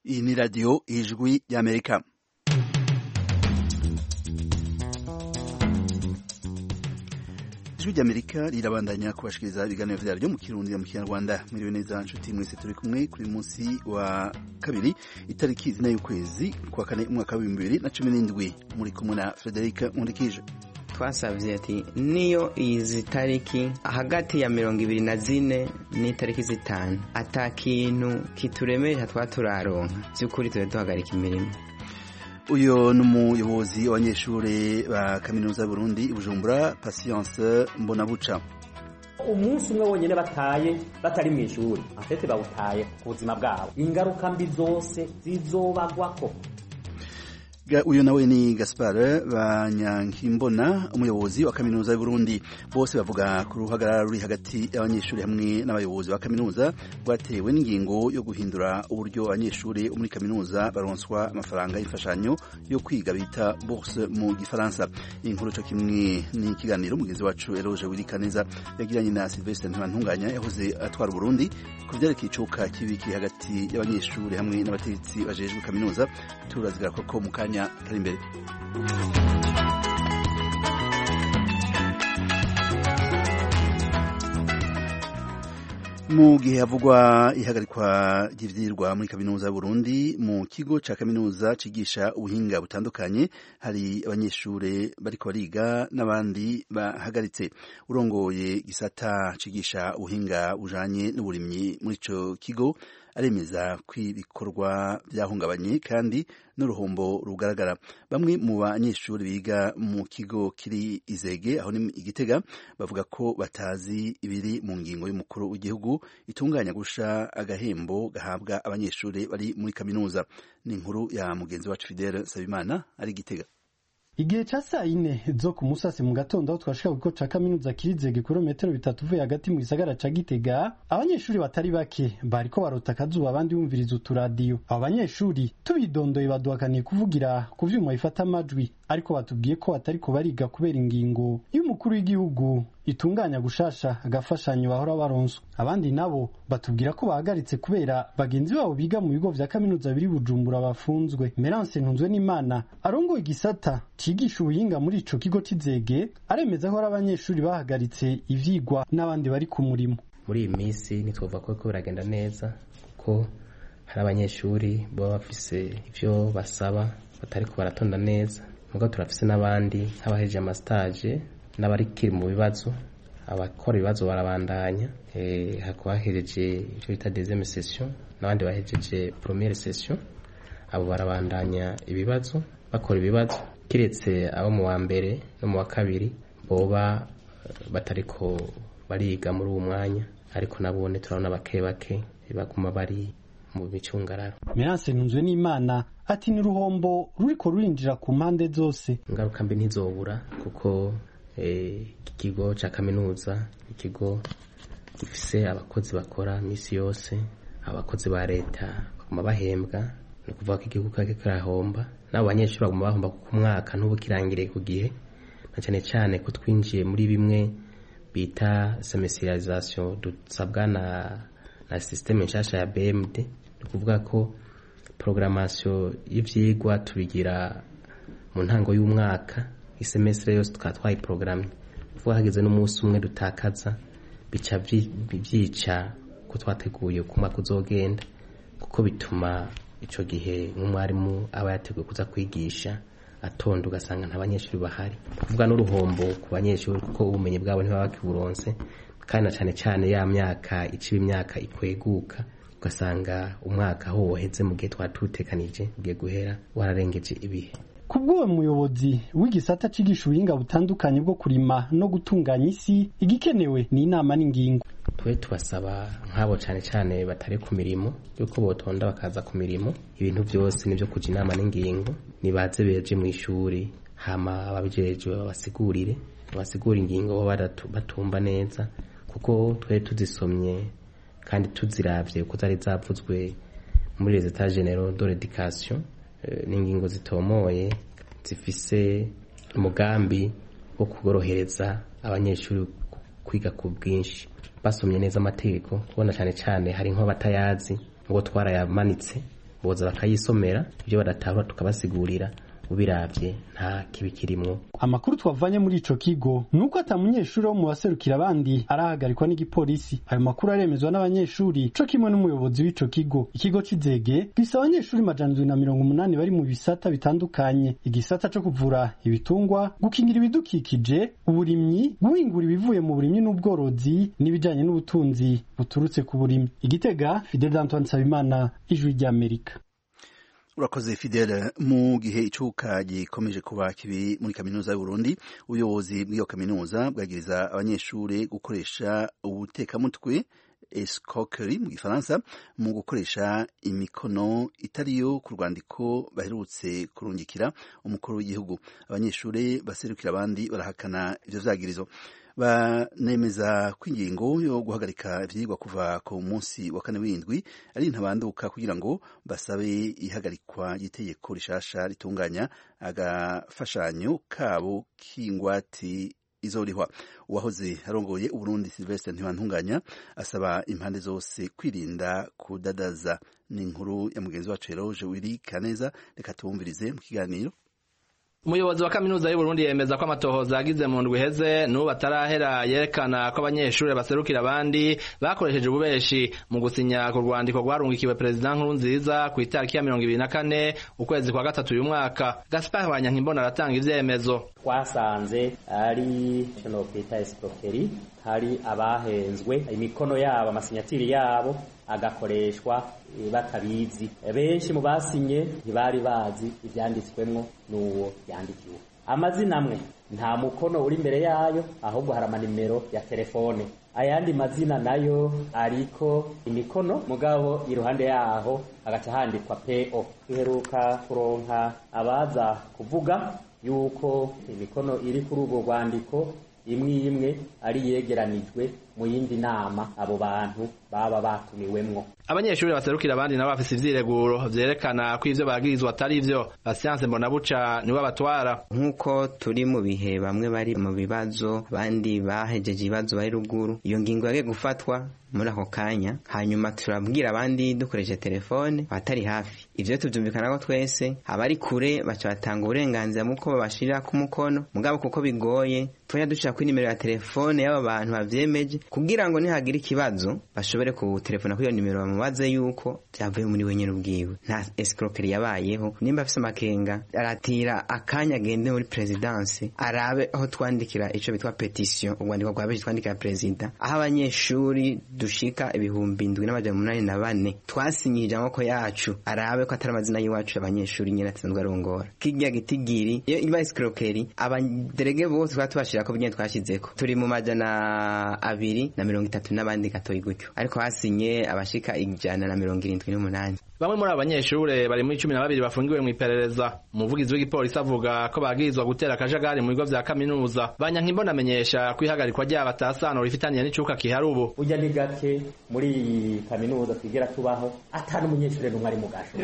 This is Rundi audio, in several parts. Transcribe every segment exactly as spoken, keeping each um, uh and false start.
Iyi ni radiyo ijwi y'Amerika. Ijwi ry'Amerika rirabandanya kubashikiriza ibiganiro vyaryo mu Kirundi mu Kinyarwanda. Mwiriwe neza nshuti mwese turi kumwe kuri munsi wa kabiri itariki zine y'ukwezi kwa kane umwaka wa bibiri na cumi n'indwi. Muri kumwe na Frederic Mundikije. Twasavye ati niyo izi tariki hagati ya mirongo ibiri na zine n'itariki zitanu ata kintu kituremesha twaturaronka by'ukuri tube duhagarika imirimo. Uyo n'umuyobozi w'abanyeshure ba kaminuza y'Uburundi i Bujumbura, Patience Mbonabuca. Umunsi umwe wonyene bataye batari mu ishuri afete bawutaye ku buzima bwabo, ingaruka mbi zose zizobagwako. Uyo nawe ni Gaspard Banyankimbona, umuyobozi wa kaminuza y'Uburundi. Bose bavuga ku ruhagarara ruri hagati y'abanyeshuri hamwe n'abayobozi ba kaminuza rwatewe n'ingingo yo guhindura uburyo abanyeshuri muri kaminuza baronswa amafaranga y'imfashanyo yo kwiga bita bourse mu gifaransa. Inkuru cyo kimwe ni ikiganiro mugenzi wacu Eloge Wilikaneza yagiranye na Sylvestre Ntibantunganya yahoze atwara Burundi ku vyerekeye icoka kibiki hagati y'abanyeshuri hamwe n'abategetsi bajejwe kaminuza. Turazira koko mu kanya kari imbere. Mu gihe havugwa ihagarikwa ry'ivyirwa muri kaminuza y'Uburundi, mu kigo ca kaminuza cigisha ubuhinga butandukanye hari abanyeshure bariko bariga n'abandi bahagaritse. Urongoye gisata cigisha ubuhinga bujanye n'uburimyi muri ico kigo aremeza kw'ibikorwa vyahungabanye kandi n'uruhombo rugaragara. Bamwe mu banyeshuri biga mu kigo kiri Izege aho ni Igitega bavuga ko batazi ibiri mu ngingo y'umukuru w'igihugu itunganya gusha agahembo gahabwa abanyeshuri bari muri kaminuza. Ni inkuru ya mugenzi wacu Fidel Sabimana ari Igitega. Igihe ca saa ine zo ku musase mu gatondo aho twashika ku kigo ca kaminuza kirizege kilometero bitatu vuye hagati mu gisagara ca Gitega, abanyeshuri batari bake bariko barota akazuba abandi bumviriza uturadiyo. Abo banyeshuri tubidondoye baduhakaniye kuvugira ku vyuma bifata amajwi, ariko batubwiye ko batariko bariga kubera ingingo y'umukuru w'igihugu itunganya gushasha agafashanyo bahora baronswa. Abandi nabo batubwira ko bahagaritse kubera bagenzi babo biga mu bigo vya kaminuza biri Bujumbura bafunzwe. Merance Ntunzwe n'Imana arongoye igisata cigisha ubuhinga muri ico kigo c'Izege aremeza ko abanyeshuri bahagaritse ivyigwa n'abandi bari ku murimo. Muri iyi minsi nitwova ko ko biragenda neza ko hari abanyeshuri baba bafise ivyo basaba batariko baratonda neza. Mugo turafise n'abandi nk'abahejeje amastage n'abari kiri mu bibazo, abakora ibibazo barabandanya. Eh hakwa hereje icyo bita deuxième session n'abandi bahejeje première session, abo barabandanya ibibazo bakora ibibazo, kiretse abo mu wa mbere no mu wa kabiri boba batariko bariga muri uwo mwanya, ariko nabone turabona bake bake baguma bari mu bicungararo. Merance Ntunzwe n'Imana ati ni ruhombo ruriko rurinjira ku mpande zose. Ingaruka mbi ntizobura kuko eh ikigo ca kaminuza ikigo gifise abakozi bakora misi yose, abakozi ba leta baguma bahembwa, no kuvuga ko igihugu kake karahomba, nabo banyeshuri baguma bahomba ku mwaka n'ubu kirangire ku gihe, na cyane cyane ko twinjiye muri bimwe bita semestrialisation dusabwa na na systeme nshasha ya B M D. No kuvuga ko programmation y'ivyigwa tubigira mu ntango y'umwaka, isemestre yose tukatwaye programme. Vuga hageze n'umunsi umwe dutakaza bica byica ko twateguye kuma kuzogenda, kuko bituma ico gihe nk'umwarimu aba yateguye kuza kwigisha atonda ugasanga nta banyeshuri bahari. Kuvuga n'uruhombo ku banyeshuri kuko ubumenyi bwabo ntibaba bakiburonse, kandi cyane cyane ya myaka iciba imyaka ikweguka ugasanga umwaka ho woheze mu gihe twatutekanije ugiye guhera wararengeje ibihe. Kubwo umuyobozi w'igisata cigisha ubuhinga butandukanye bwo kurima no gutunganya isi, igikenewe ni inama n'ingingo. Twe tubasaba nk'abo cyane cyane batari ku mirimo yuko botonda bakaza ku mirimo, ibintu byose nivyo kuja inama n'ingingo, nibaze beje mu ishuri hama ababijeje babasigurire basigura ingingo batumva neza, kuko twe tuzisomye kandi tuziravye kuko zari zavuzwe muri les états généraux de l'éducation. N'ingingo zitomoye zifise umugambi wo kugorohereza abanyeshuri kwiga ku bwinshi. Basomye neza amategeko, kubona cyane cyane hari nko batayazi ngo twarayamanitse boza bakayisomera ibyo badatahura tukabasigurira ubiravye nta kibi kirimwo. Amakuru twavanye muri ico kigo nuko ata munyeshuri wo mu baserukira abandi arahagarikwa n'igipolisi. Ayo makuru aremezwa n'abanyeshuri co kimwe n'umuyobozi w'ico kigo. Ikigo c'Izege gisa abanyeshuri majana na mirongo umunani bari mu bisata bitandukanye: igisata co kuvura ibitungwa, gukingira ibidukikije, uburimyi, guhingura ibivuye mu burimyi n'ubworozi n'ibijanye n'ubutunzi buturutse ku burimyi. Igitega, Fidel Antoine Nsabimana, Ijwi ry'Amerika. Urakoze Fidel. Mu gihe icuka gikomeje kuba kibi muri kaminuza y'u Burundi, ubuyobozi bw'iyo kaminuza bwagiriza abanyeshuri gukoresha ubutekamutwe escroquerie mu Gifaransa mu gukoresha imikono itariyo ku rwandiko baherutse kurungikira umukuru w'igihugu. Abanyeshuri baserukira abandi barahakana ivyo vyagirizo, banemeza ko ingingo yo guhagarika ivyigwa kuva ku munsi wa kane w'indwi ari ntabanduka kugira ngo basabe ihagarikwa ry'itegeko rishasha ritunganya agafashanyo kabo k'ingwati izorihwa. Uwahoze arongoye Uburundi Sylvestre Ntibantunganya asaba impande zose kwirinda kudadaza. Ni inkuru ya mugenzi wacu Eroge Wiri Kaneza, reka tuwumvirize mu kiganiro. Umuyobozi wa kaminuza y'u Burundi yemeza ko amatohoza yagize mu ndwi heze n'ubu atarahera yerekana ko abanyeshuri baserukira abandi bakoresheje ububeshi mu gusinya ku rwandiko rwarungikiwe Perezida Nkurunziza ku itariki ya mirongo ibiri na kane ukwezi kwa gatatu uyu mwaka. Gaspard Banyankimbona aratanga ivyemezo. Twasanze ari cyo kwita escroquerie, hari abahenzwe imikono yabo, amasinyatiri yabo agakoreshwa batabizi. Benshi mu basinye ntibari bazi ibyanditswemwo n'uwo yandikiwe. Amazina amwe nta mukono uri imbere yayo, ahubwo hari amanimero ya telefone. Ayandi mazina nayo ariko imikono, mugabo iruhande yaho agaca handikwa P O. Iheruka kuronka abaza kuvuga yuko imikono iri kuri urwo rwandiko imwe imwe ari yegeranijwe mu yindi nama abo bantu baba batumiwemwo. Abanyeshuri baserukira abandi nabo bafise ivyireguro vyerekana ko ivyo bagirizwa atari ivyo. Patience Mbonabuca niwe abatwara. Nkuko turi mu bihe bamwe bari mu bibazo, abandi bahejeje ibibazo bari ruguru, iyo ngingo yage gufatwa muri ako kanya, hanyuma turabwira abandi dukoresha telefone batari hafi. Ivyo tuvyumvikana ko twese abari kure baca batanga uburenganzira muko babashirira ku mukono, mugabo kuko bigoye twoya dushaka ku nimero ya telefone y'aba bantu bavyemeje kugira ngo nihagira ikibazo bashobore ku telefona kuri iyo nimero bamubaze yuko byavuye muri wenyene ubwiwe. Nta escroquerie yabayeho. Nimba afise amakenga aratira akanya gende muri presidence arabe aho twandikira ico bitwa petition, ubwandiko bwa beje twandikira president, aho abanyeshuri dushika ibihumbi indwi n'amajana umunani na bane twasinyije amako yacu, arabe ko atari amazina y'iwacu abanyeshuri nyene atsanzwe arongora. Kirya gitigiri iyo iba escroquerie abaderege bose twatubashira ko byene twashizeko turi mu majana abiri na mirongo itatu n'abandi gatoyi gutyo, ariko hasinye abashika ijana na mirongo irindwi n'umunani. Bamwe muri abanyeshure bari muri cumi na babiri bafungiwe mu iperereza. Umuvugizi w'igipolisi avuga ko bagirizwa gutera akajagari mu bigo vya kaminuza. Banyankimbona amenyesha kwihagarikwa ry'aba batasano rifitaniye n'icuka kihari ubu. Ujya ni gake muri kaminuza twigera tubaho atari umunyeshure n'umwe ari mu gasho.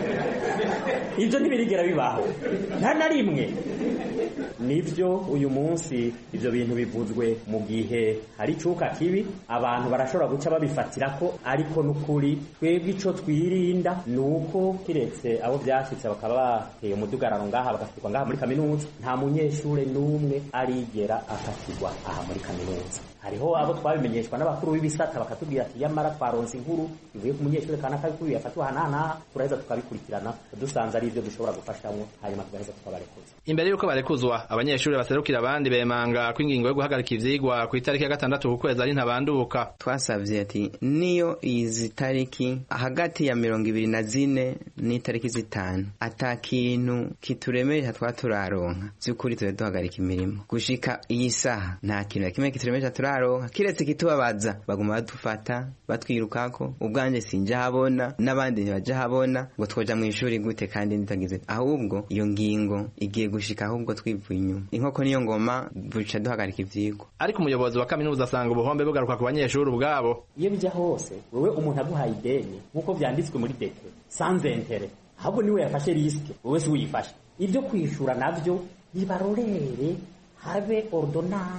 Ivyo ntibirigera bibaho nta na rimwe. Nivyo uyu munsi ivyo bintu bivuzwe mu gihe hari icuka kibi, abantu barashobora guca babifatira ko, ariko n'ukuri twebwe ico twirinda nuko kiretse abo byashitse bakaba bateye umudugararo ngaha bagafikwa ngaha muri kaminuza, nta munyeshure n'umwe arigera afatirwa aha muri kaminuza. Hariho abo twabimenyeshwa n'abakuru b'ibisata bakatubwira ati yamara twaronse inkuru ivuye ku munyeshure kana kabikuye yafatwa hanana, turaheza tukabikurikirana dusanze ari ivyo dushobora gufashamwo, hanyuma tugaheza tukabarekuza. Imbere yuko barekuzwa, abanyeshuri baserukira abandi bemanga ko ingingo yo guhagarika ivyigwa ku itariki ya gatandatu ku kwezi ari ntabanduka. Twasavye ati niyo izi tariki hagati ya mirongo ibiri na zine n'itariki zitanu ata kintu kituremesha twaturaronka vy'ukuri tuje duhagarika imirimo. Gushika iyi saha nta kintu na kimwe kituremesha turaronka, kiretse kitubabaza baguma badufata batwirukako. Ubwanje sinja habona n'abandi ntibaja habona ngo twoja mu ishuri gute kandi nitagize, ahubwo iyo ngingo igiye gushika ahubwo twivuye inyuma. Inkoko niyo ngoma buca duhagarika ivyigwa. Ariko umuyobozi wa kaminuza asanga ubuhombe bugaruka ku banyeshuri ubwabo. Iyo bija hose wewe umuntu aguhaye ideni nkuko vyanditswe muri dekret sans intérêt, ahubwo niwe yafashe riske, wewe si uyifashe. Ivyo kwishura navyo bibarorere, habe ordonnance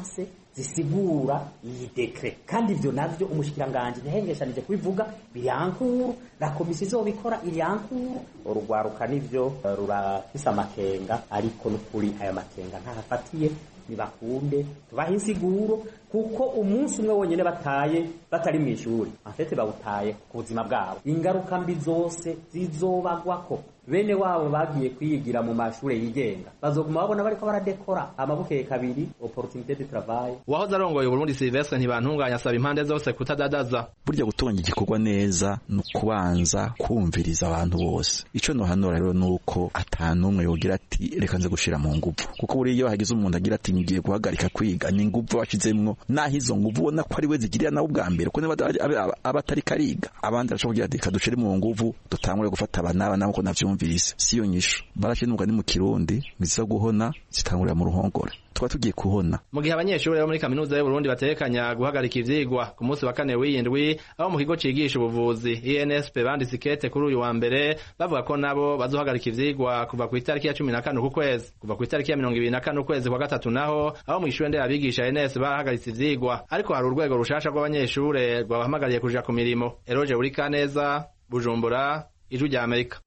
zisigura iyi dekre kandi ivyo navyo umushikiranganje ntihengeshanije kubivuga birankuru la komisiyo izobikora iriyankuru urugwaruka nivyo rurafise amakenga ariko n'ukuri aya makenga ntahafatiye nibakunde tubahe insiguro kuko umunsi umwe wonyene bataye batari mu ishuri afete bawutaye ku buzima bwabo ingaruka mbi zose zizobagwako bene wabo bagiye kwigira mu mashure yigenga bazoguma babona bariko baradekora amabukeye kabiri opportunité de travail. Wahoze arongoye Burundi Sylvestre Ntibantunganya asaba impande zose kutadadaza. Burya gutunganya igikorwa neza no kubanza kumviriza abantu bose. Ico no hano rero nuko atanumwe yogira ati reka nze gushira mu nguvu. Kuko buri iyo hagize umuntu agira ati ngiye guhagarika kwiga ni nguvu bashizemwo naho izo nguvu ubona ko ari we zigirira nawe ubwa mbere ko abatari kariga abandi arashobora kugira ati kadushire mu nguvu dutangure gufata abana nabo ko navyumvise siyo nyisho barashinubwa ni mu Kirundi ngiza guhona zitangurira mu ruhongore twa tugiye kuhona. Mu gihe abanyeshuri bo muri kaminuza y'u Burundi batekanya guhagarika ivyigwa ku munsi wa kane w'iyindwi abo mu kigo cigisha ubuvuzi I N S P banditse ikete kuri uyu wa mbere bavuga ko nabo bazohagarika ivyigwa kuva ku itariki ya cumi na kane ku kwezi kuva ku itariki ya mirongo ibiri na kane ukwezi kwa gatatu naho abo mu ishure nderabigisha I N S bahagaritse ivyigwa ariko hari urwego rushasha rw'abanyeshure rwabahamagariye kuja ku mirimo. Eroge Burikaneza, Bujumbura, Ijwi rya Amerika.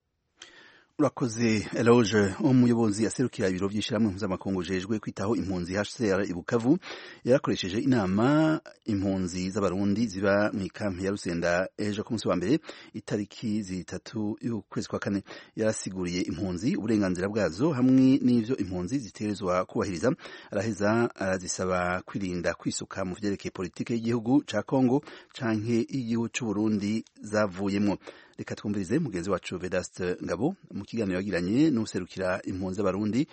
Urakoze Eloge umuyobozi aserukira ibiro by'ishiramwe mpuzamakungu jejwe kwitaho impunzi H C R ibukavu yarakoresheje inama impunzi z'abarundi ziba mu kampi ya Rusenda ejo ku munsi wa mbere itariki zitatu y'ukwezi kwa kane yarasiguriye impunzi uburenganzira bwazo hamwe n'ivyo impunzi ziterezwa kubahiriza araheza arazisaba kwirinda kwisuka mu vyerekeye politike y'igihugu ca Kongo canke igihugu c'u Burundi zavuyemwo. Reka twumvirize mugenzi wacu Vedaste Ngabo mu kiganiro yagiranye n'userukira impunzi z'abarundi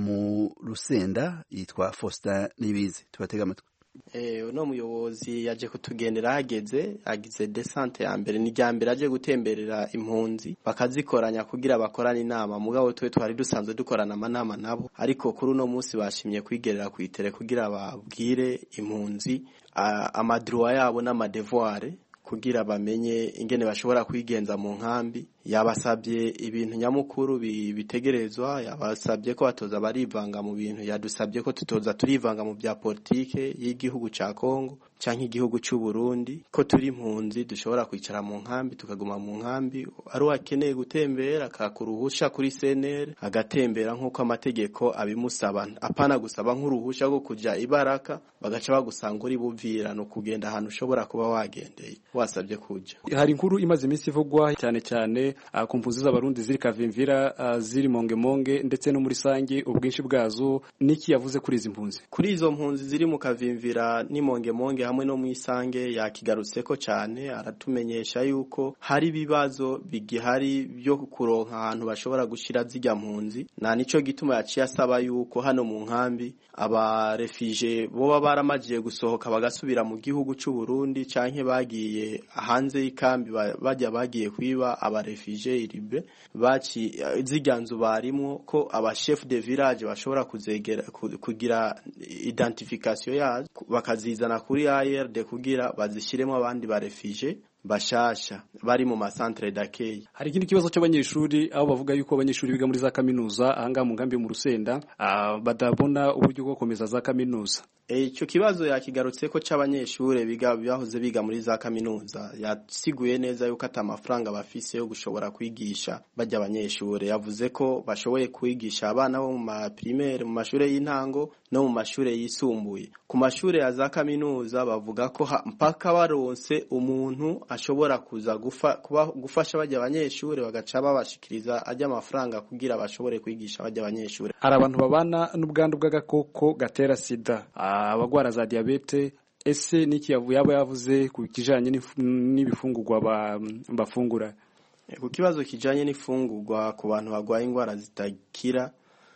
mu Rusenda yitwa Faustin Nibizi. Tubatega amatwi. Eh uno muyobozi yaje kutugendera hageze agize desante ya mbere ni rya mbere aje gutemberera impunzi bakazikoranya kugira bakorane inama mugabo twe twari dusanzwe dukorana amanama nabo ariko kuri uno munsi bashimye kwigerera ku itere kugira babwire impunzi amadroit yabo n'amadevoir kugira bamenye ingene bashobora kwigenza mu nkambi. Yabasabye ibintu nyamukuru bitegerezwa yabasabye ko batoza barivanga mu bintu yadusabye ko tutoza turivanga mu bya politike y'igihugu ca Kongo canke igihugu c'u Burundi ko turi impunzi dushobora kwicara mu nkambi tukaguma mu nkambi ari wakeneye gutembera akakuruhusha kuri C N R agatembera nkuko amategeko abimusaba apana gusaba nk'uruhusha rwo kuja ibaraka bagaca bagusanga uri buvira no kugenda ahantu ushobora kuba wagendeye wasabye kuja. Hari inkuru imaze iminsi ivugwa cyane cyane ku mpunzi z'abarundi ziri Kavimvira ziri Monge Monge ndetse no muri Sange ubwinshi bwazo niki yavuze kuri izi mpunzi. Kuri izo mpunzi ziri mu Kavimvira ni Monge Monge hamwe no mu Isange yakigarutseko cyane aratumenyesha yuko hari bibazo bigihari byo kuronka ahantu bashobora gushira zijya mpunzi na nico gituma yaciye asaba yuko hano mu nkambi aba refugee bo baramagiye gusohoka bagasubira mu gihugu c'u Burundi canke bagiye hanze y'ikambi bajya bagiye kwiba aba refugee iribe baci ziganzu barimo ko aba chef de village bashobora kuzegera kugira identification yazo bakazizana kuri A R D kugira bazishiremo abandi ba refugee bashasha bari mu ma centre d'accueil. Hari ikindi kibazo cy'abanyeshuri aho bavuga yuko abanyeshuri biga muri za kaminuza ahanga mu ngambi mu Rusenda badabona uburyo bwo komeza za kaminuza. Icyo kibazo yakigarutse ko c'abanyeshure biga byahoze biga muri za kaminuza yasiguye neza yuko ata amafaranga bafise yo gushobora kwigisha bajya abanyeshure yavuze ko bashoboye kwigisha abana bo mu ma primaire mu mashure y'intango no mu mashure yisumbuye. Ku mashure ya za kaminuza bavuga ko mpaka baronse umuntu ashobora kuza gufa, kuba, gufasha bajya abanyeshure bagaca babashikiriza ajya amafaranga kugira bashobore kwigisha bajya abanyeshure. Hari abantu babana n'ubwandu bw'agakoko gatera sida abagwara za diabete ese niki yaba yavuze ku kijanye n'ibifungurwa bafungura. Ku kibazo kijanye n'ifungurwa ku bantu bagwaye ingwara zitakira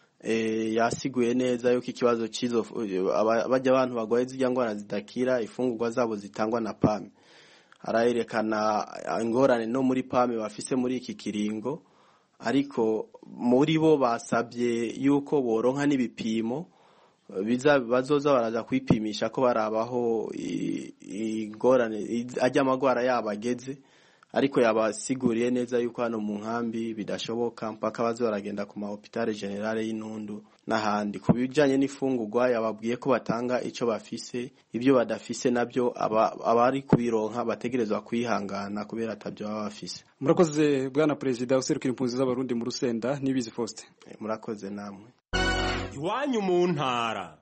eh yasiguye neza yuko ikibazo cizo bajya abantu bagwaye zijya ngwara zitakira ifungurwa zabo zitangwa na P A M. Arayerekana ingorane no muri P A M bafise muri iki kiringo ariko muri bo basabye yuko boronka n'ibipimo biza bazoza baraza kwipimisha ko barabaho igorane ajya amagwara yabageze ariko yabasiguriye neza yuko hano mu nkambi bidashoboka mpaka baze baragenda ku ma hôpital general y'Intundu n'ahandi. Ku bijanye n'ifungurwa yababwiye ko batanga ico bafise, ibyo badafise nabyo abari kubironka bategerezwa kwihangana kubera atabyo baba bafise. Murakoze bwana Perezida userukira impunzi z'abarundi mu Rusenda Nibizi Faustin. Murakoze namwe. Iwanyu mu ntara.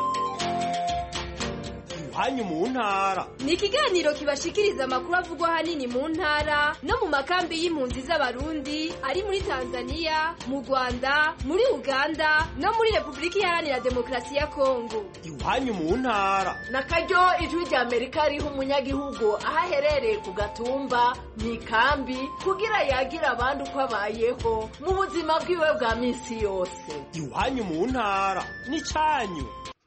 Iwanyu mu ntara ni ikiganiro kibashikiriza amakuru avugwa hanini mu ntara no mu makambi y'impunzi z'abarundi ari muri Tanzania, mu Rwanda, muri Uganda no muri Republika Iharanira Demokarasi ya Kongo. Iwanyu mu ntara nakaryo ijwi rya Amerika riha umunyagihugu ahaherereye ku gatumba mu ikambi kugira yagira abandi uko abayeho mu buzima bwiwe bwa minsi yose. Iwanyu mu ntara ni cyanyu.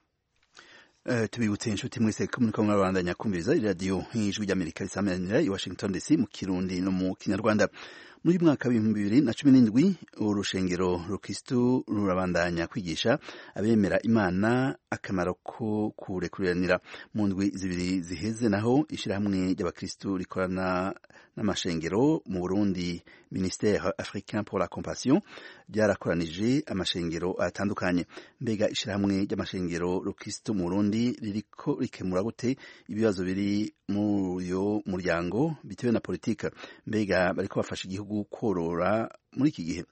Uh, tubibutse inshuti mwese ko muriko murabandanya kumviriza iradiyo y'ijwi ry'Amerika risamanira i Washington D C mu Kirundi no mu Kinyarwanda. Muri mwaka w'ibihumbi bibiri na cumi n'indwi urushengero rukristo rurabandanya kwigisha abemera Imana akamaro ko kurekuriranira. Mu ndwi zibiri ziheze naho ishirahamwe ry'abakristo rikorana n'amashengero mu Burundi, Ministère Africain pour la Compassion, ryarakoranije amashengero atandukanye. Mbega ishirahamwe ry'amashengero rukristo mu Burundi ririko rikemura gute ibibazo biri muri uyo muryango bitewe na politika? Mbega bariko bafasha igihugu korora muri iki gihe?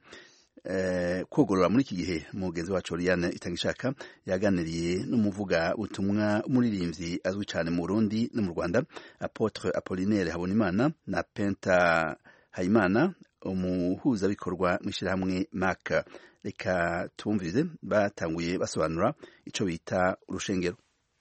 Eh, kogorora muri iki gihe mugenzi wacu Oriane Itangishaka yaganiriye n'umuvuga ubutumwa umuririmbyi azwi cyane mu Burundi no mu Rwanda, Apotre Apollinaire Habonimana na Penta Hayimana, umuhuza bikorwa mwishirahamwe Maka. Reka tumvize batanguye basobanura ico bita urushengero.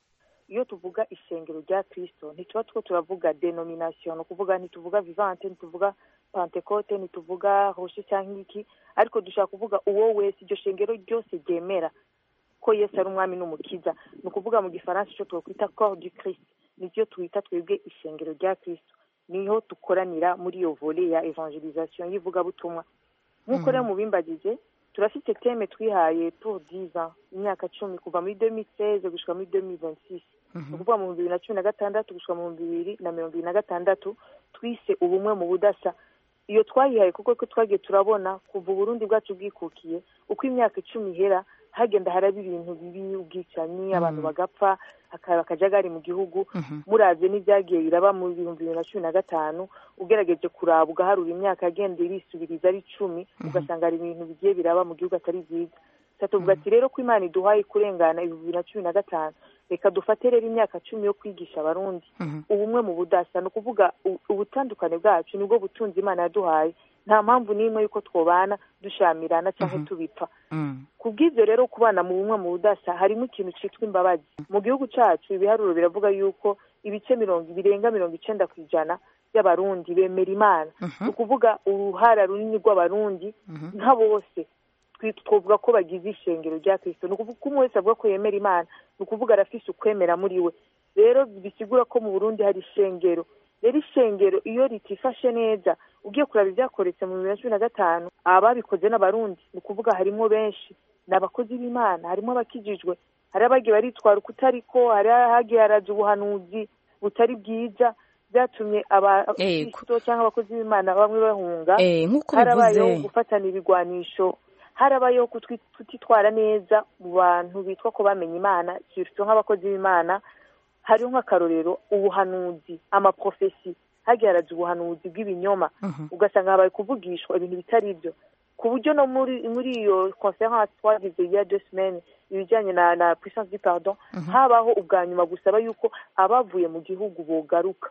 Iyo tuvuga ishengero rya Kristo ntituba two turavuga denomination, no kuvuga ntituvuga vivante, ntituvuga Pentecote, ntituvuga Roche cyangwa iki, ariko dushaka kuvuga uwo wese iryo shengero ryose ryemera ko Yesu ari umwami n'umukiza. No kuvuga mu gifaransa cyo twokwita corps du Christ, nivyo twita twebwe ishengero rya Kristo. Niho tukoranira muri iyo volet ya evangelisation yivuga butumwa. Nkuko rero mu bimbagije turafite teme twihaye pour dix ans, imyaka cumi kuva muri deux mille seize gushika muri deux mille vingt-six. No kuvuga mu bibiri na cumi na gatandatu gushika mu bibiri na mirongo ibiri na gatandatu twise ubumwe mu budasa. Iyo twayihaye kuko ko twagiye turabona kuva Burundi bwacu bwikukiye uko imyaka icumi ihera hagenda haraba ibintu bibi, ubwicanyi, abantu bagapfa, akaba kajagari mu gihugu. Muravye n'ibyagiye biraba mu bihumbi bibiri na cumi na gatanu, ugerageje kuraba ugaharura imyaka agenda irisubiriza ari icumi, ugasanga ari ibintu bigiye biraba mu gihugu atari byiza. Tuvuga ati rero ko Imana iduhaye kurengana bibiri na cumi na gatanu, reka dufate rero imyaka cumi yo kwigisha abarundi ubumwe mu budasa. No kuvuga ubutandukane bwacu nibwo butunzi Imana yaduhaye, nta mpamvu n'imwe yuko twobana dushamirana cyangwa tubipfa. Kubw'ivyo rero kubana mu bumwe mu budasa harimo ikintu citwa imbabazi. Mu gihugu cacu ibiharuro biravuga yuko ibice mirongo birenga mirongo icenda kw'ijana y'abarundi bemera Imana. No kuvuga uruhara runini rw'abarundi nka bose twovuga ko bagize ishengero rya Kristo. No kuvuga ko umwe wese avuga ko yemera Imana, no kuvuga arafise ukwemera muri we. Rero bisigura ko mu Burundi hari ishengero. Rero ishengero iyo ritifashe neza, ugiye kuraba ibyakoretse mu bibiri na cumi na gatanu, ababikoze n'abarundi, no kuvuga harimo benshi n'abakozi b'Imana, harimo abakijijwe, hari abagiye baritwara ukutariko, hari hagiye haraje ubuhanuzi butari bwiza byatumye abakristo cyangwa abakozi b'Imana bamwe bahunga. Harabayeho gufatana ibigwanisho, harabayeho kutitwara neza mu bantu bitwa ko bamenye Imana, surtout nk'abakozi b'Imana. Hariho nk'akarorero ubuhanuzi, amaprofesi, hagiye haraje ubuhanuzi bw'ibinyoma, ugasanga habaye kuvugishwa ibintu bitari ibyo, ku buryo no muri muri iyo conference twagize ya deux semaines ibijyanye na na puissance du pardon, habaho ubwa nyuma gusaba yuko abavuye mu gihugu bogaruka.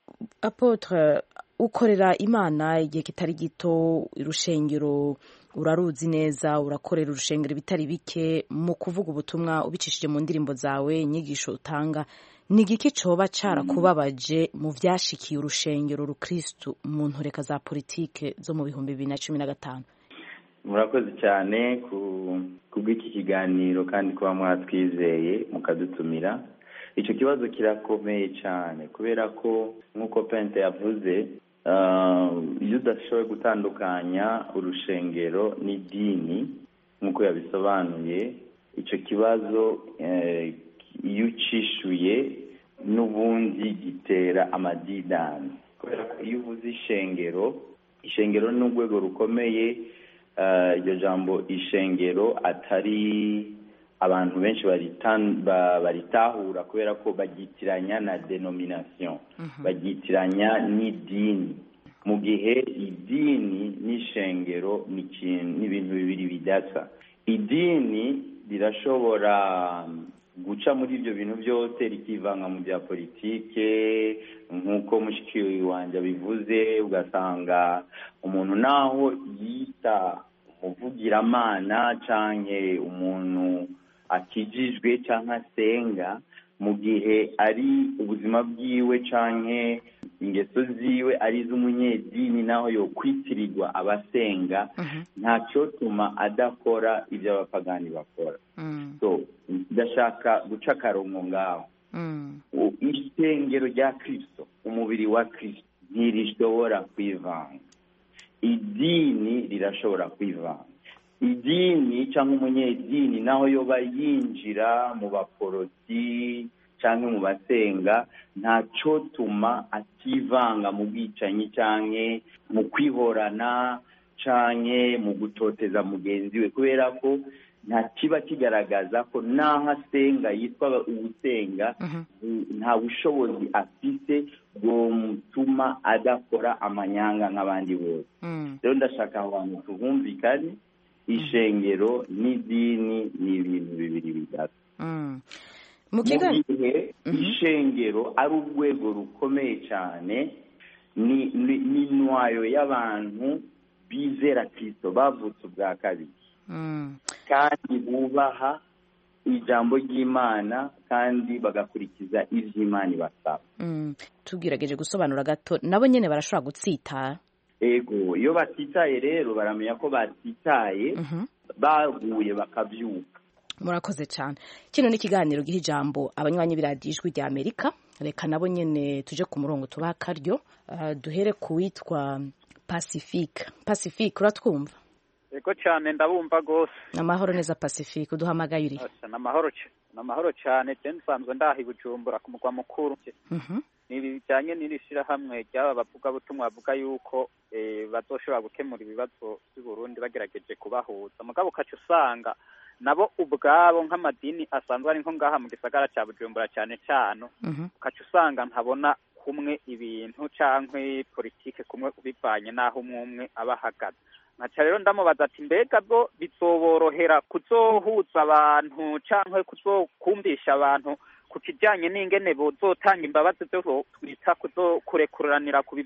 Apotre, ukorera Imana igihe kitari gito, urushengero uraruzi neza, urakorera urushengero bitari bike, mu kuvuga ubutumwa ubicishije mu ndirimbo zawe, inyigisho utanga, ni igiki coba carakubabaje mu vyashikiye urushengero rukristo mu ntureka za politike zo mu bihumbi bibiri na cumi na gatanu? Murakoze cyane ku bw'iki kiganiro kandi kuba mwatwizeye mukadutumira. Icyo kibazo kirakomeye cyane kubera ko nk'uko Pente yavuze, iyo udashoboye gutandukanya urushengero n'idini nk'uko yabisobanuye, icyo kibazo iyo ucishuye n'ubundi gitera amadidani. kubera ko iyo uvuze ishengero ishengero ni urwego rukomeye iryo jambo ishengero atari abantu benshi baritahura kubera ko bagitiranya na denomination bagitiranya n'idini mu gihe idini n'ishengero ni ibintu bibiri bidasa. Idini rirashobora guca muri ibyo bintu byose rikivanga mu bya politike nk'uko mushiki wanjye abivuze, ugasanga umuntu naho yita umuvugiramana canke umuntu akijijwe canke asenga, mu gihe ari ubuzima bwiwe canke ingeso ziwe ari iz'umunyedini naho yo kwitirirwa abasenga, ntacyo tuma adakora ibyo abapagani bakora. So ndashaka guca akarongo ngaho. Ishengero rya Kristo, umubiri wa Kristo ntirishobora kwivanga. Idini rirashobora kwivanga. Idini cyangwa umunyedini naho yoba yinjira mu baporoti cyangwa mu basenga, ntacyo tuma ativanga mu bwicanyi cyangwa mu kwihorana cyangwa mu gutoteza mugenzi we, kubera ko nta kiba kigaragaza ko naho asenga yitwa ubusenga nta bushobozi afite bwo mutuma adakora amanyanga nk'abandi bose. Rero ndashaka abantu tubumvikane, ishengero n'idini ni ibintu bibiri bidasa. Mu gihe ishengero ari urwego rukomeye cyane, ni intwayo y'abantu bizera Kristo bavutse ubwa kabiri kandi bubaha ijambo ry'Imana kandi bagakurikiza ivy'Imana ibasaba. Tugerageje gusobanura gato, nabo nyene barashobora gutsitara. Ego, iyo batitaye rero baramenya ko batitaye, baguye bakavyuka. Murakoze cyane. Kino ni ikiganiro giha ijambo abanywanyi b'iradiyo Ijwi rya Amerika. Reka nabo nyene tuje ku murongo tubaha akaryo. Uh, duhere ku witwa Pacifique. Pacifique, uratwumva? Ego cyane ndabumva gose. Amahoro neza Pacifique, uduhamagaye uri? Namahoro namahoro cyane, je nsanzwe ndahi Bujumbura ku mugwa mukuru. Mhm. Ni bijanye n'irishira hamwe ry'aba bavuga butumwa bavuga yuko eh bazoshobora gukemura ibibazo by'u Burundi bagerageje kubahuza. Mugabo kacu usanga nabo ubwabo nk'amadini asanzwe ari nko ngaha mu gisagara cya Bujumbura cyane cyane, kacu usanga ntabona kumwe ibintu cankwe politike kumwe bivanye naho umwe abahagaze. Naca rero ndamubaza ati mbega bwo bizoborohera kuzohuza abantu cankwe kuzokumbisha abantu ku kijanye n'ingene bozotanga imbabazi zo twita kuzokurekuranira ku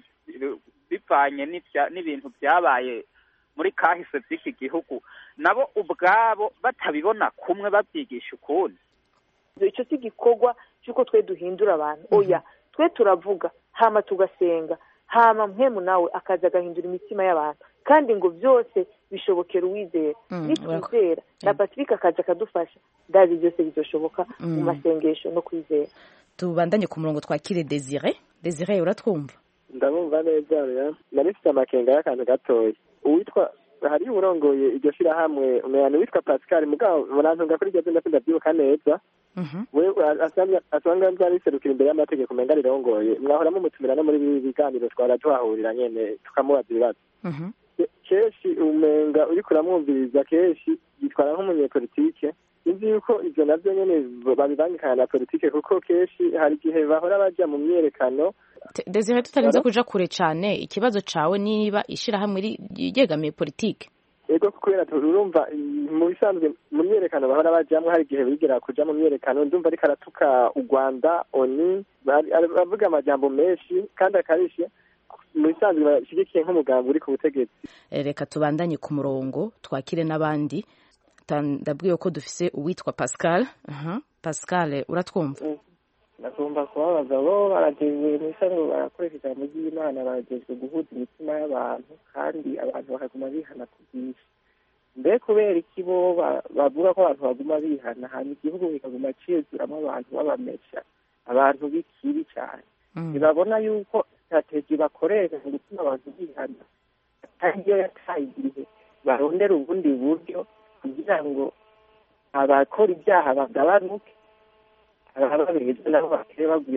bivanye n'ibintu byabaye muri kahise by'iki gihugu, nabo ubwabo batabibona kumwe babyigisha ukundi. Icyo si gikorwa cyuko twe duhindura abantu. Oya, twe turavuga hama tugasenga, hama mpemu nawe akaza agahindura imitima y'abantu, kandi ngo byose bishobokera uwizera. Nitwizera na Patrick akaza akadufasha, ndazi byose bizoshoboka mu masengesho no kwizera. Tubandanye ku murongo twakire Desire. Desire, uratwumva? Ndabumva neza rero. Narifite amakenga y'akantu gatoya. Uwitwa hari urongoye iryo shira hamwe umwana witwa Pascal mugabo murantunga kuri iryo zina ndabyibuka neza. Mhm. We asanga asanga nzari serukira imbere y'amategeko menga rirongoye. Mwahora mu mutumira no muri biganiro twara tuhahurira nyene tukamubaza ibibazo. Mhm. Keshi umenga uri kuramwumviriza keshi yitwara nk'umunyepolitike. Nzi yuko ivyo navyo nyene babivangikana na politike kuko keshi hari gihe bahora baja mu myerekano. Desire, tutarinze kuja kure cyane, ikibazo cawe niba ishira hamwe ryegamiye politike. Ego kubera turumva mu bisanzwe mu myerekano bahora bajamwe, hari gihe bigera kuja mu myerekano ndumva ari karatuka u Rwanda oni bavuga amajambo menshi kandi akarishe mu bisanzwe bashigikiye nk'umugambi uri ku butegetsi. Reka tubandanye ku murongo twakire n'abandi. Ndabwiye ko dufise uwitwa Pascal. Aha, Pascal uratwumva? Nagomba kubabaza bo barageze n'isano barakoresha ijambo ry'Imana, baragezwe guhuza imitima y'abantu kandi abantu bakaguma bihana ku bwinshi. Mbe kubera iki bo bavuga ko abantu baguma bihana hanyuma igihugu kikaguma ciyezuramo abantu babamesha abantu b'ikibi cyane? Ntibabona yuko strategy bakoresha mu gutuma abantu bihana atari yo yataye igihe barondera ubundi buryo kugira ngo abakora ibyaha bagabanuke, ababeza nabo bakire bagwira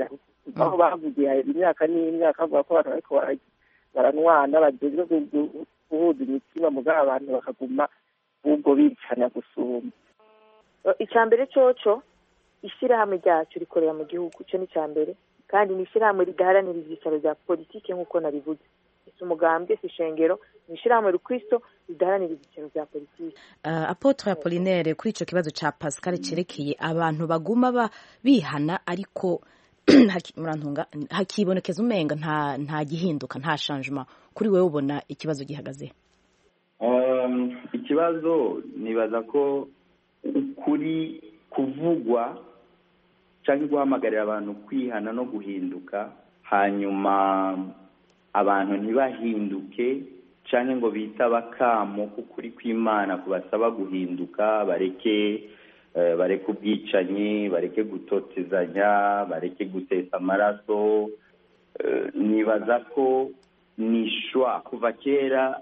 aho bavugiye imyaka n'imyaka bavuga ko abantu bariko baranwana bagezwe guhuza imitima mugabo abantu bakaguma ubwo bicana gusumba. icya mbere coco ishyirahamwe ryacu rikorera mu gihugu cyo ni icya mbere kandi ni ishyirahamwe ridaharanira ibyicaro bya politiki nk'uko nabivuze. si umugambwe si ishengero ni ishyirahamwe rukristo ridaharanira ibyicaro bya politiki. uh, Apotre Apollinaire, kuri ico kibazo ca Pascal cerekeye abantu baguma ba bihana ariko murantunga hakibonekeza umenga nta nta gihinduka nta changement, kuri wewe ubona ikibazo gihagaze? um, ikibazo nibaza ko kuri kuvugwa cyangwa guhamagarira abantu kwihana no guhinduka hanyuma abantu ntibahinduke cyangwa ngo bitaba kamo kukuri kw'Imana kubasaba guhinduka, bareke uh, bareke ubwicanyi, bareke gutotezanya, bareke gutesa amaraso. uh, nibaza ko nishwa kuva kera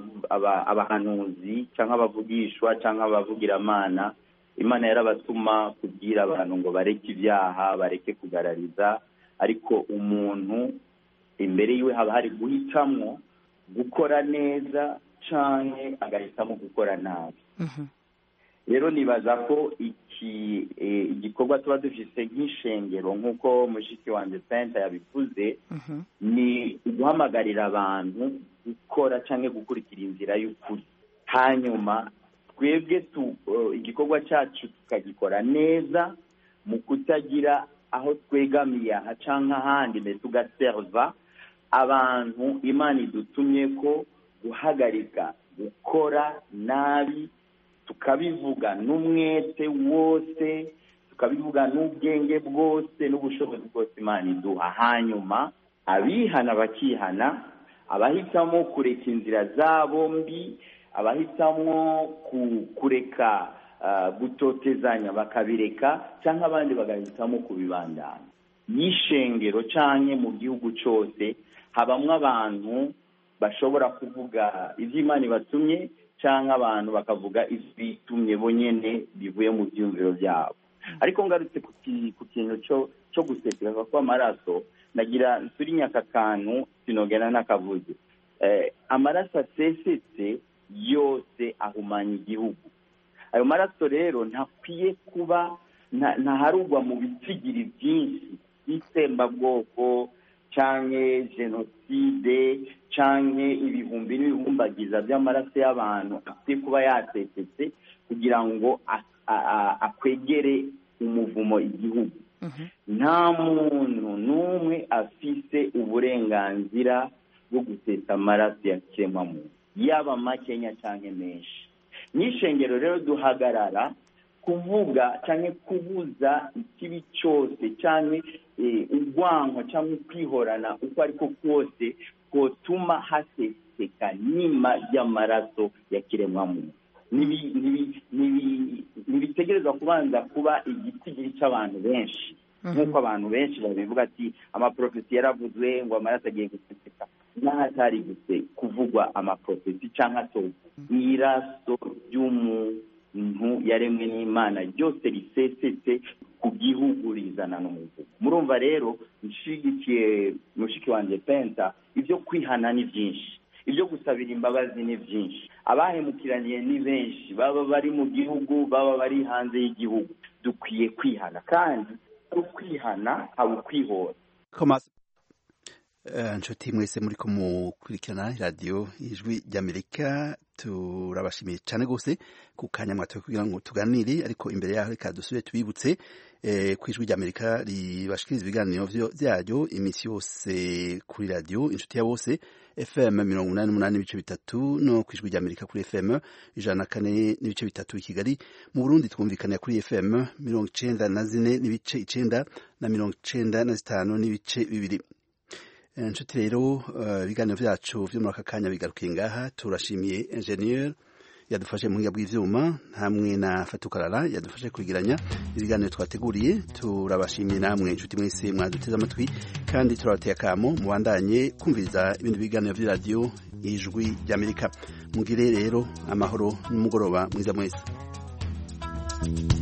abahanuzi cyangwa abavugishwa cyangwa abavugira Imana Imana yarabatuma kubwira abantu ngo bareke ibyaha, bareke kugarariza, ariko umuntu imbere yiwe haba hari guhitamwo gukora neza canke agahitamo gukora nabi. Rero nibaza ko iki igikorwa tuba dufise nk'ishengero nk'uko mushiki wanje Penta yabivuze, ni guhamagarira abantu gukora canke gukurikira inzira y'ukuri, hanyuma twebwe tu uh, igikorwa cyacu tukagikora neza mu kutagira aho twegamiye aha canke ahandi, mbese tugaserva abantu Imana idutumye ko guhagarika gukora nabi, tukabivuga n'umwete wose, tukabivuga n'ubwenge bwose n'ubushobozi bwose Imana iduha, hanyuma abihana bakihana, abahitamo kureka inzira zabo mbi, abahitamo kureka uh, gutotezanya bakabireka, cyangwa abandi bagahitamo kubibandanya. Yishengero canke mu gihugu cyose habamwe abantu bashobora kuvuga ivy'Imana batumye, cyangwa abantu bakavuga ibitumye bonyene bivuye mu byumviro byabo. Ariko ngarutse ku kintu cyo cyo gusekera kwa amaraso, nagira nsuri nyakakanu sinogena nakavuze. Eh, amaraso asesetse yose ahumanya igihugu. Ayo maraso rero ntakwiye kuba ntaharugwa mu bitsigiri byinshi y'itsembabwoko canke jenoside canke ibihumbi n'ibihumbagiza by'amaraso y'abantu akwiye kuba yasesetse kugira ngo akwegere umuvumo igihugu. Nta muntu n'umwe afise uburenganzira bwo gusesa amaraso ya kiremwamuntu, yaba makenya canke menshi. N'ishengero rero duhagarara kuvuga canke kubuza ikibi cyose canke urwanko canke kwihorana uko ariko kose kotuma haseseka nima y'amaraso ya kiremwamuntu. Ntibitegerezwa kubanza kuba igitigiri cy'abantu benshi, nk'uko abantu benshi babivuga ati amaprofesi yaravuzwe ngo amaraso agiye guseseka. N'ahatari guse kuvugwa amaprofesi canke atovu, iraso ry'umuntu yaremwe n'Imana ryose risesetse ku gihugu rizana n'umuvugo. Murumva rero nshigikiye mushiki wanje Penta, ibyo kwihana ni byinshi, ibyo gusabira imbabazi ni byinshi, abahemukiraniye ni benshi, baba bari mu gihugu baba bari hanze y'igihugu. Dukwiye kwihana, kandi ukwihana haba ukwihora. Nshuti mwese muri ko mukurikirana radio Ijwi ry'Amerika, turabashimiye cyane gose ku kanya mwatoye kugira ngo tuganire. Ariko imbere yaho reka dusubire tubibutse eh, ku Ijwi ry'Amerika ribashikiriza ibiganiro byayo imisi yose kuri radio inshuti ya bose F M mirongo umunani n'umunani n'ibice bitatu, no ku Ijwi ry'Amerika kuri F M ijana na kane n'ibice bitatu i Kigali. Mu Burundi twumvikana kuri F M mirongo icenda na zine n'ibice icenda na mirongo icenda na zitanu n'ibice bibiri. Nshuti rero ibiganiro byacu byo muri aka kanya bigarukiye ngaha. Turashimiye ingenieur yadufashe mu buhinga bw'ivyuma hamwe na Fatukarara yadufashe kwigiranya ibiganiro twateguriye. Turabashimiye namwe inshuti mwese mwaduteze amatwi, kandi turabateye akamo mubandanye kumviriza ibindi biganiro by'iradio Ijwi ry'Amerika. Mugire rero amahoro n'umugoroba mwiza mwese.